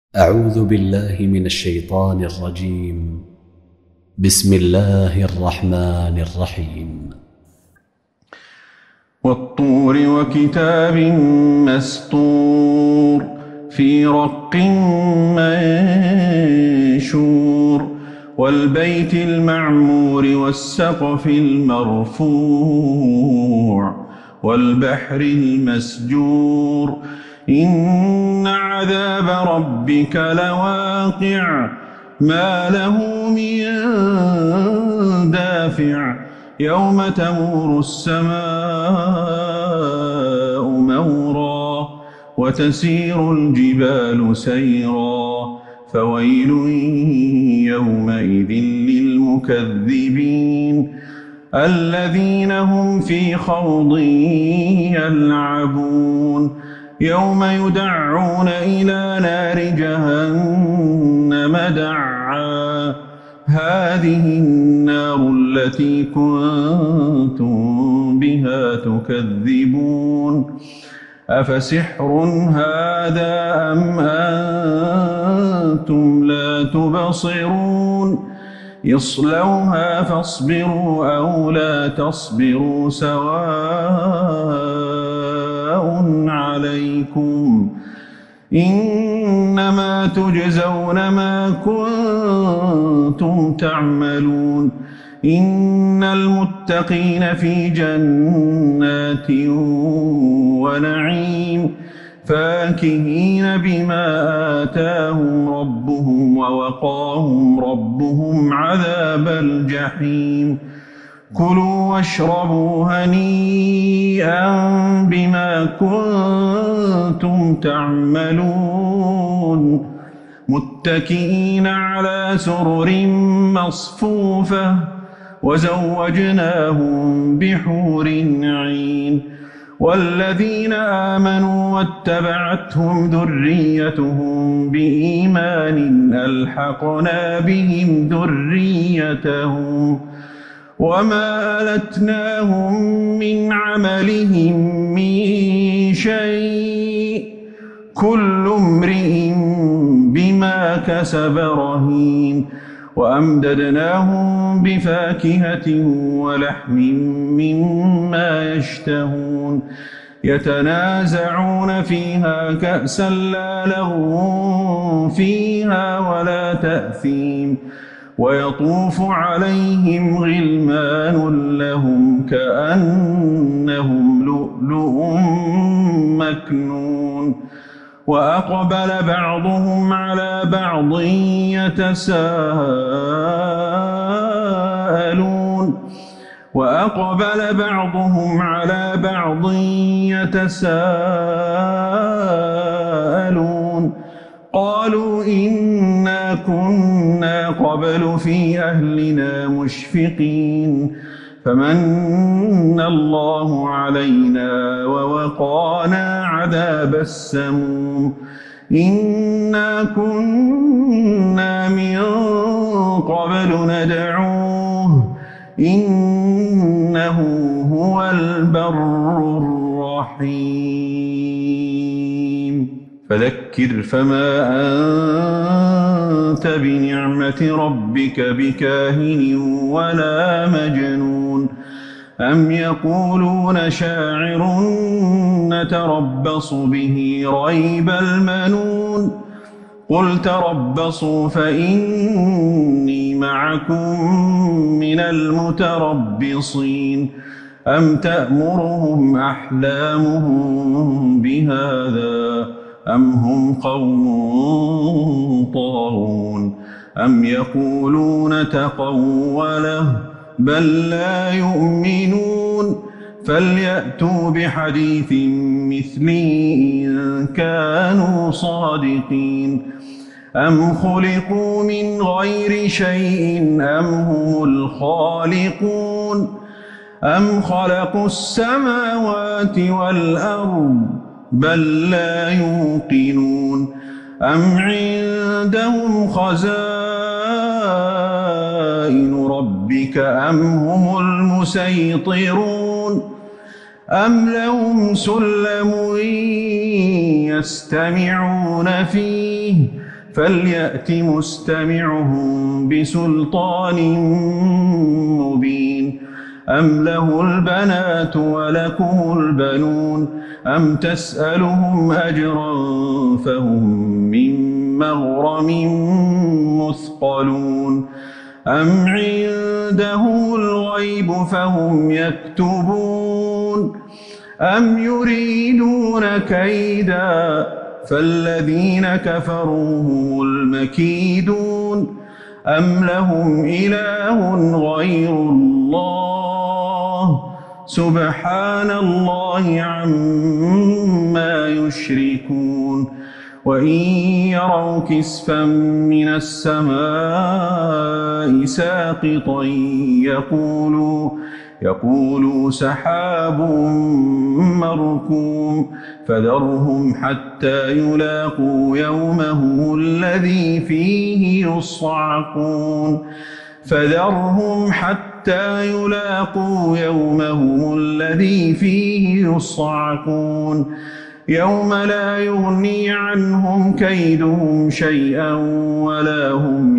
أعوذ بالله من الشيطان الرجيم. بسم الله الرحمن الرحيم. والطور وكتاب مسطور في رق منشور والبيت المعمور والسقف المرفوع والبحر المسجور إن عذاب ربك لواقع ما له من دافع يوم تمور السماء مورا وتسير الجبال سيرا فويل يومئذ للمكذبين الذين هم في خوض يلعبون يوم يدعون إلى نار جهنم دعا هذه النار التي كنتم بها تكذبون أفسحر هذا أم أنتم لا تبصرون اصلوها فاصبروا أو لا تصبروا سواء عليكم إنما تجزون ما كنتم تعملون إن المتقين في جنات ونعيم فاكهين بما آتاهم ربهم ووقاهم ربهم عذاب الجحيم كلوا واشربوا هنيئا بما كنتم تعملون متكئين على سرر مصفوفة وزوجناهم بحور عين والذين آمنوا واتبعتهم ذريتهم بإيمان ألحقنا بهم ذريتهم وما ألتناهم من عملهم من شيء كل امرئ بما كسب رهين وأمددناهم بفاكهة ولحم مما يشتهون يتنازعون فيها كأسا لا لغو فيها ولا تأثيم ويطوف عليهم غلمان لهم كأنهم لؤلؤ مكنون وأقبل بعضهم على بعض يتساءلون قالوا إنا كنا قبل في أهلنا مشفقين فمن الله علينا ووقانا عذاب السموم إنا كنا من قبل ندعوه إنه هو البر الرحيم فذكر فما أنت بنعمة ربك بكاهن ولا مجنون أم يقولون شاعر نتربص به ريب المنون قل تربصوا فإني معكم من المتربصين أم تأمرهم أحلامهم بهذا أم هم قوم طاغون أم يقولون تقوله بل لا يؤمنون فليأتوا بحديث مثله إن كانوا صادقين أم خلقوا من غير شيء أم هم الخالقون أم خلقوا السماوات والأرض بل لا يوقنون أم عندهم خزائن ربك أم هم المسيطرون أم لهم سلم يستمعون فيه فليأت مستمعهم بسلطان مبين أم له البنات ولكم البنون أم تسألهم أجرا فهم من مغرم مثقلون أم عنده الغيب فهم يكتبون أم يريدون كيدا فالذين كفروا هم المكيدون أم لهم إله غير الله سبحان الله عما يشركون وإن يروا كسفا من السماء ساقطا يقولوا سحاب مركوم فذرهم حتى يلاقوا يومهم الذي فيه يصعقون يوم لا يغني عنهم كيدهم شيئا ولا هم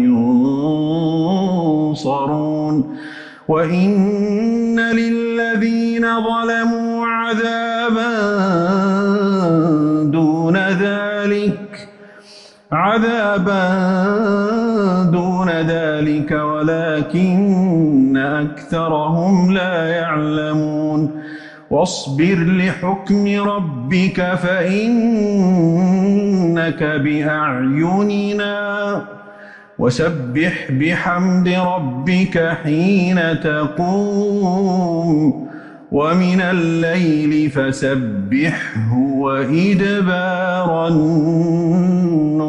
ينصرون وإن للذين ظلموا عذابا دون ذلك ولكن أكثرهم لا يعلمون واصبر لحكم ربك فإنك بأعيننا وسبح بحمد ربك حين تقوم ومن الليل فسبحه وإدبار النجوم